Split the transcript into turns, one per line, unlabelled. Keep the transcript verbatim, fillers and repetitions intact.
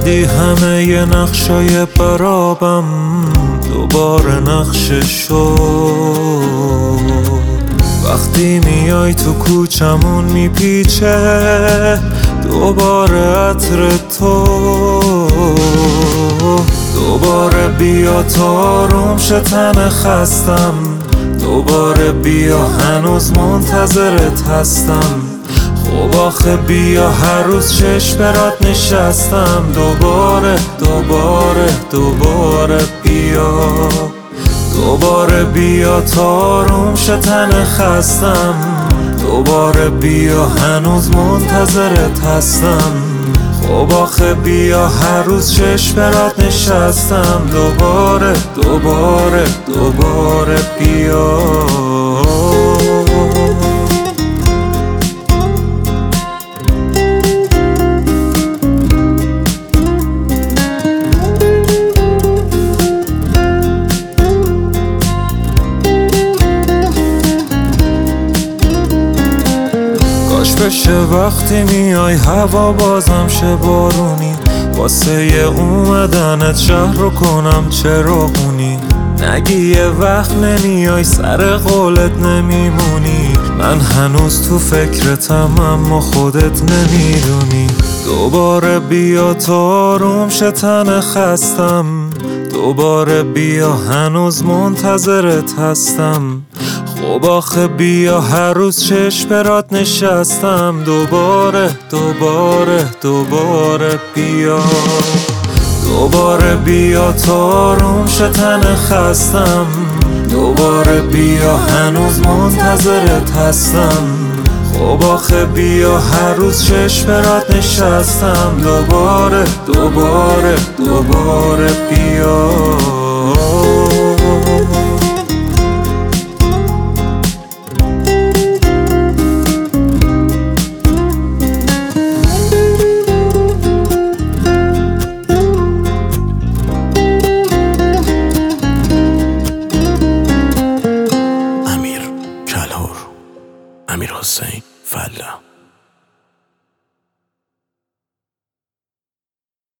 زدی همه ی نقشای برابم، دوباره نقشه شد. وقتی میای تو کوچمون میپیچه دوباره عطر تو. دوباره بیا تا آروم شه تن خستم، دوباره بیا هنوز منتظرت هستم. خب آخه بیا هر روز چشم برات نشستم. دوباره دوباره دوباره بیا، دوباره بیا تا آروم شه تن خستم. دوباره بیا هنوز منتظرت هستم. خب آخه بیا هر روز چشم برات نشستم. دوباره دوباره دوباره بیا. کاش بشه وقتی میای هوا بازم شه بارونی، واسه یه اومدنت شهر رو کنم چراغونی. نگی یه وقت نمیای سر قولت نمیمونی، من هنوز تو فکرتم اما خودت نمیدونی. دوباره بیا تا آروم شه تن خستم. دوباره بیا هنوز منتظرت هستم. خب آخه بیا هر روز چشم برات نشستم. دوباره دوباره دوباره بیا، دوباره بیا تا آروم شه تن خستم. دوباره بیا هنوز منتظرت هستم. خب آخه بیا هر روز چشم برات نشستم. دوباره دوباره دوباره بیا.
امیر حسین فله